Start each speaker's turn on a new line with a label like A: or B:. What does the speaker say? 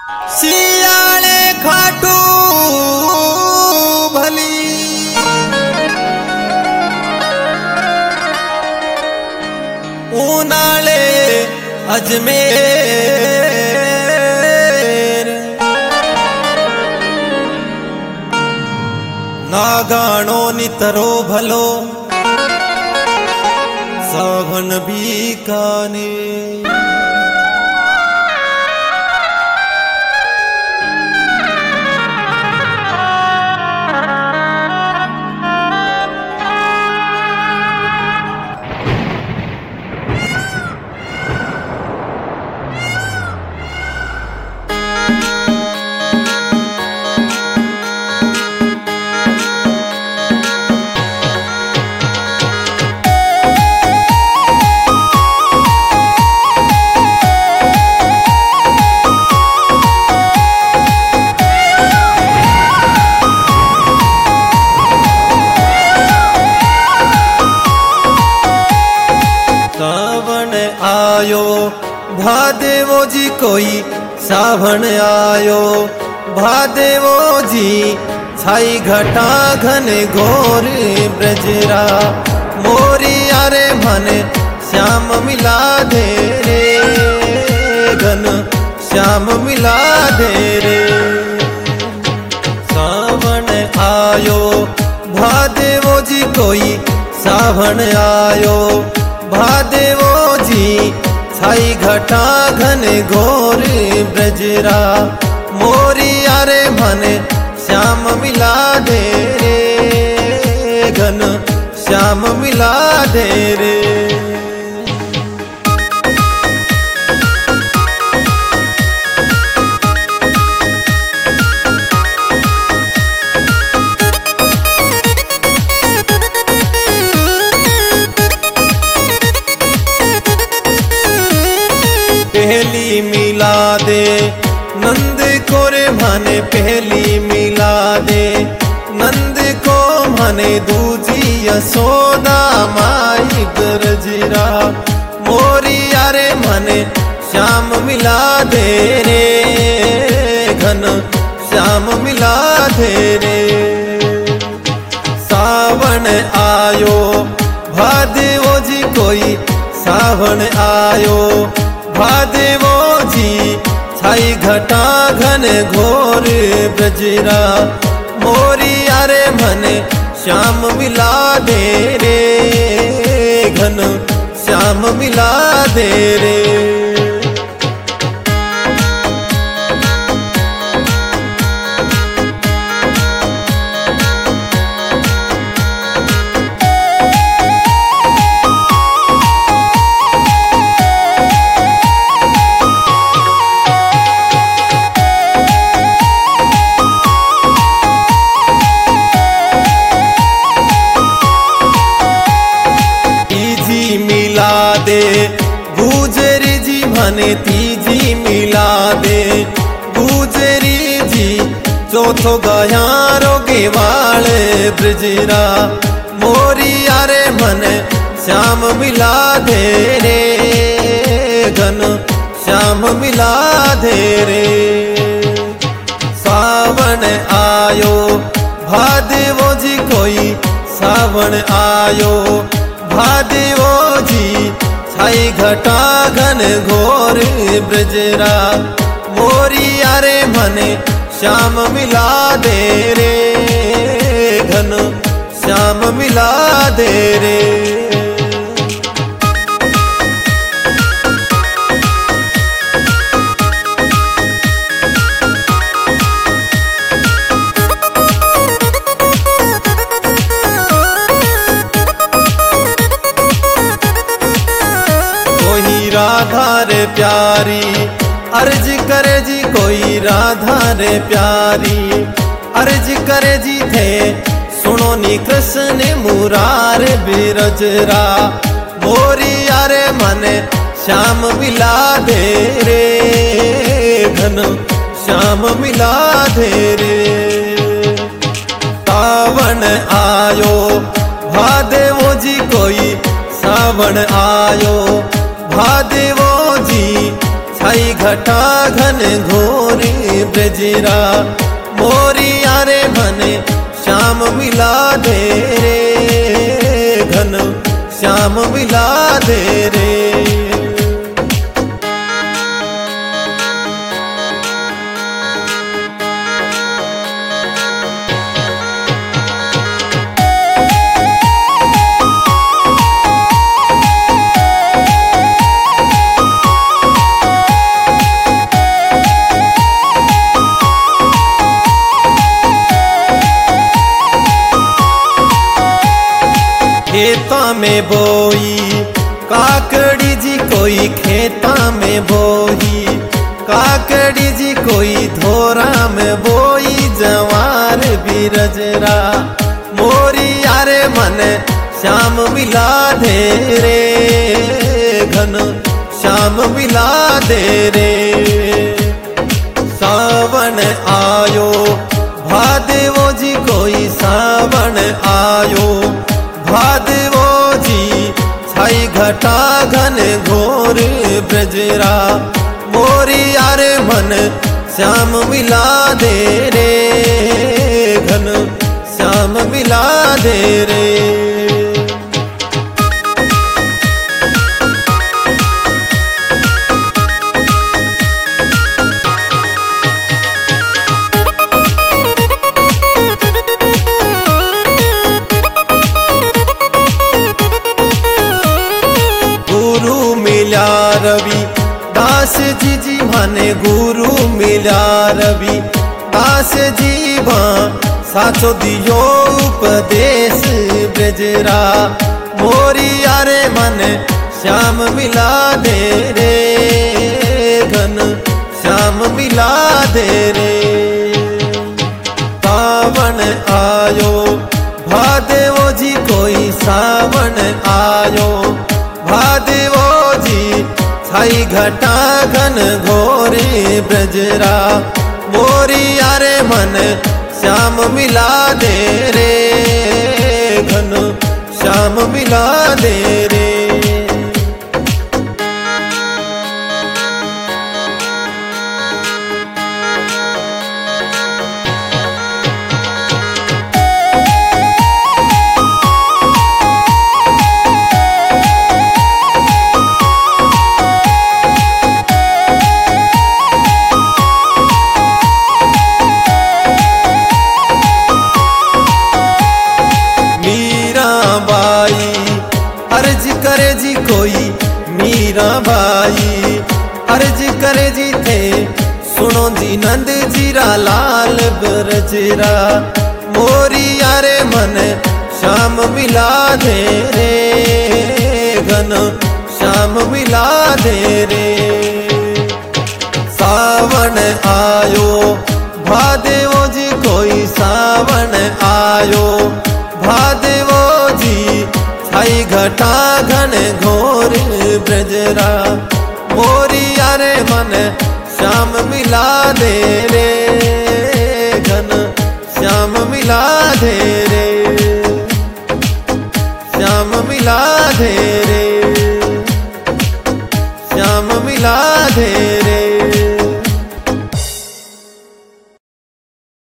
A: सियाले खाटू भली उनाले अजमेर नागाणो नितरो भलो सावन बीकाने आयो भादेवो जी कोई सावण आयो भादेवो जी छाई घटा घने घोर ब्रजरा मोरी यारे मन श्याम मिला दे रे घन श्याम मिला दे रे सावण आयो भादेवो जी कोई सावण आयो भादेवो जी छाई घटा घने घोर ब्रजरा मोरी यारे मन श्याम मिला दे रे घन श्याम मिला दे रे पहली मिला दे नंद को रे माने पहली मिला दे नंद को माने दूजी यशोदा माई ब्रजरा मोरी यारे माने श्याम मिला दे रे घन श्याम मिला दे रे सावन आयो भादेवो जी कोई सावन आयो भादेवो जी छाई घटा घन घोर ब्रजरा मोरी यारे मन श्याम मिला दे रे घन श्याम मिला दे रे दे गुजरी जी मने तीजी मिला दे गुजरी जी चौथो गया रोगे वाले ब्रजरा मोरी यारे मन श्याम मिला दे रे घन श्याम मिला दे रे सावन आयो भादेवो जी कोई सावन आयो भादेवो जी छाई घटा घन घोर ब्रजरा मोरी यारे मन श्याम मिला दे रे घन श्याम मिला दे रे राधा रे प्यारी अर्ज करे जी कोई राधा रे प्यारी अर्ज करे जी थे सुनो नी कृष्ण मुरार बिरजरा मोरी यारे मन श्याम मिला दे रे घन श्याम मिला दे रे सावन आयो भादेवो जी कोई सावन आयो भादेवो जी छाई घटा घन घोर ब्रजरा मोरिया रे मने श्याम मिला दे रे घन श्याम मिला दे रे। खेता में बोई काकड़ी जी कोई खेता में बोई काकड़ी जी कोई धोरा में बोई जवार बिरजरा मोरिया रे मन श्याम मिला दे रे घन श्याम मिला दे रे। सावन आयो भादेवो जी कोई सावन आयो भादवो जी छाई घटा घन घोर ब्रजरा मोरिया रे मन श्याम मिला दे रे घन श्याम मिला दे रे। मिला रवि दास जी जी माने गुरु मिला रवि दास जी साचो दियो उपदेश ब्रजरा मोरिया रे मन श्याम मिला दे रे घन श्याम मिला दे रे। सावन आयो भादेवो जी कोई सावन आयो भादेवो जी छाई घटा घन घोरे ब्रजरा मोरिया रे मन श्याम मिला दे रे घन श्याम मिला दे रे। अर्ज करे जी कोई मीरा बाई अर्ज करे जी थे सुनो जी नंद जीरा लाल ब्रजरा मोरिया रे मन श्याम मिला दे रे घन श्याम मिला दे रे। सावन आयो भादेवो जी कोई सावन आयो भादेवो जी छाई घटा घन घोर ब्रजरा मोरिया रे मन श्याम मिला दे रे घन श्याम मिला दे रे श्याम मिला दे रे श्याम मिला दे।